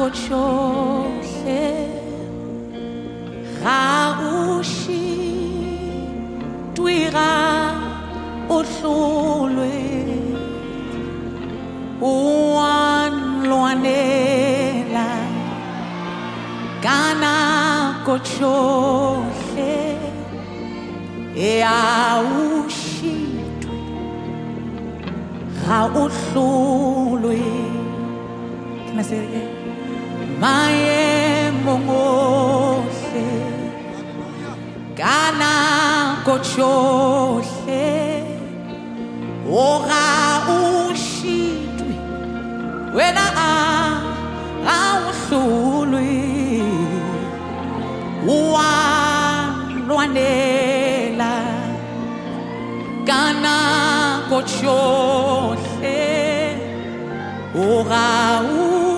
tšohle ga o šitwe ga o hlolwe o a lwanela ka nako tšohle ga o šitwe ga o hlolwe. Can I say it again? Maemong ohle ka nako tšohle o ga o šitwe wena ga o hlolwe o a lwanela ka nako tšohle o ga o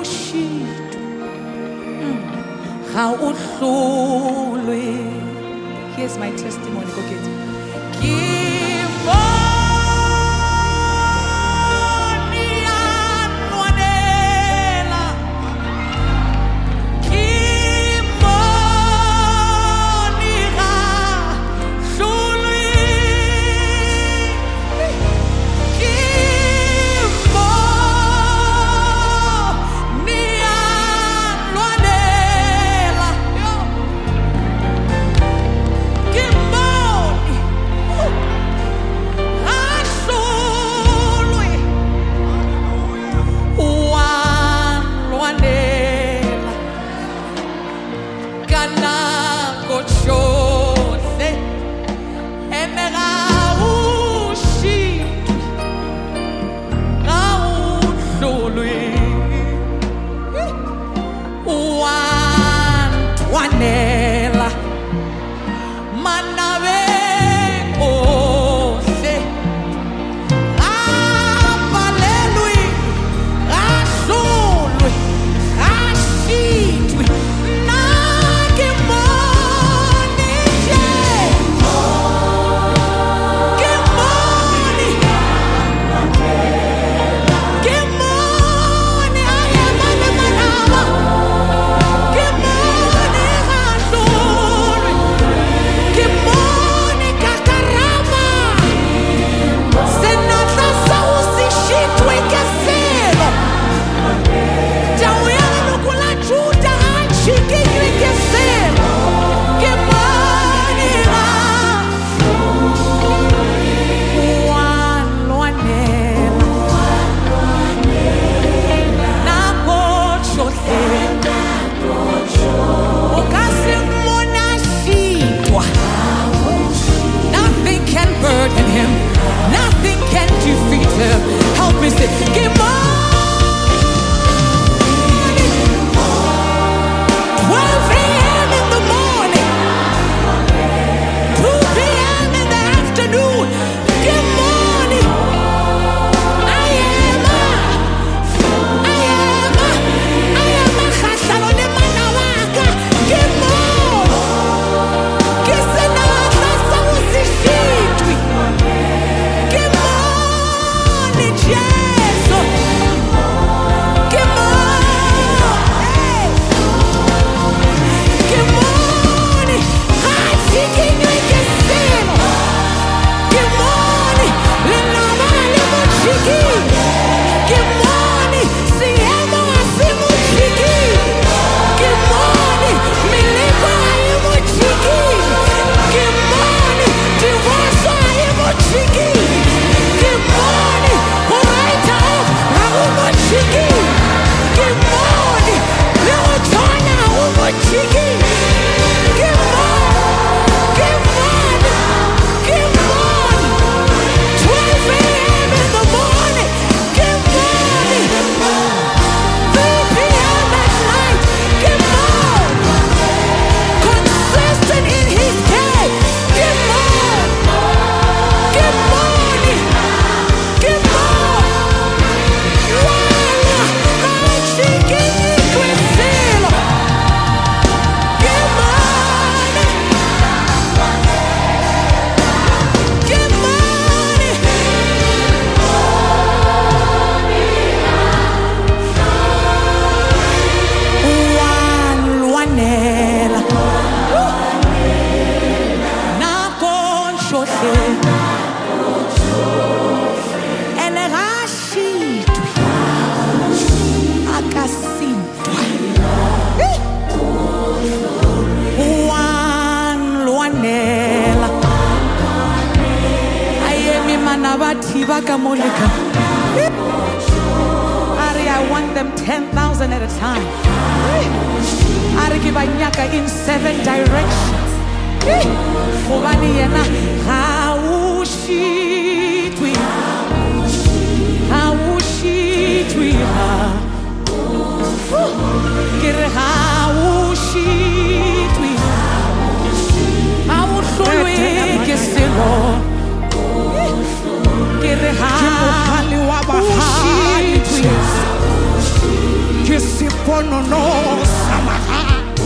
ga o hlolwe. Here's my testimony. Go get it. Ari, I want them 10,000 at a time. Ari, give a nyaka in 7 directions. Obani yena haushitwi, haushitwi ha. Kire haushitwi, hauhlulwi keselo. Kire haushitwi, Kisipono no samaha.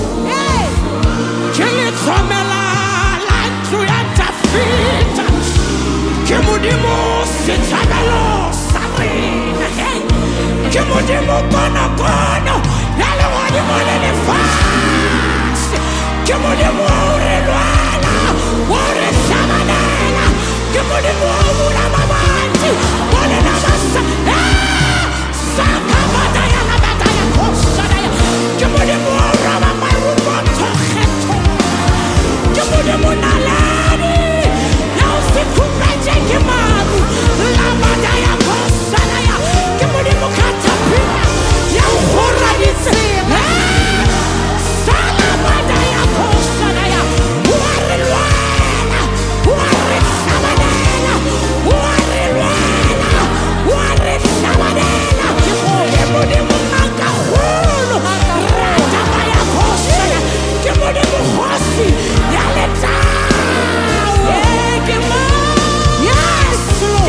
Kilitomela lantu yatafita. Kimudimu sitabelo sarina. Kimudimu kono kono. Yale wadimu nilifas. Kimudimu urilwala. Uri samanela. Kimudimu ura mamanti. Wale namasa. Sakabadaya labadaya kosadaya. Kimudimu ura mamarumo toheto. Kimudimu nalani. Yausikupeche kimaru. Labadaya kosadaya. Kimudimu katapila. Yauhura yisila. Salabadaya kosadaya. Warilwana. Warisamanela. Warilwana. Warisamanela. Kimudimu makahulu. Ratabaya kosadaya. Kimudimu hosi. Yaleta. Yes, Lord.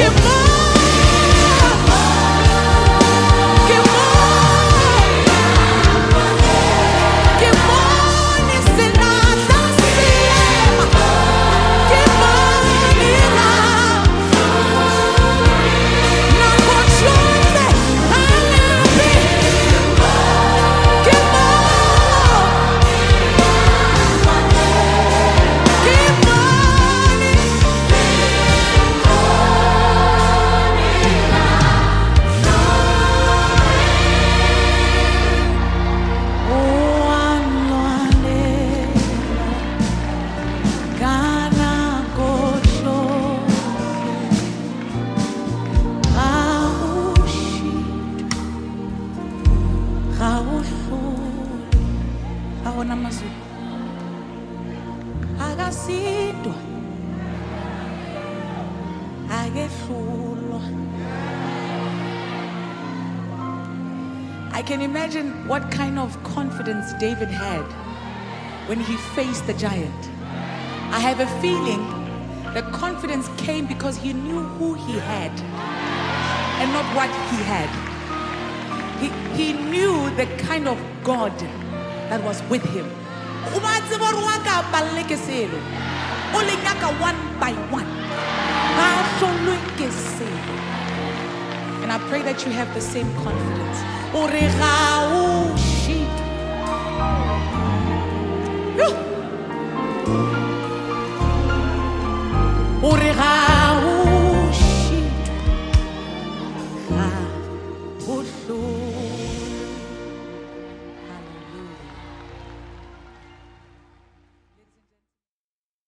I can imagine what kind of confidence David had when he faced the giant. I have a feeling the confidence came because he knew who he had and not what he had. He knew the kind of God that was with him. One by one. And I pray that you have the same confidence.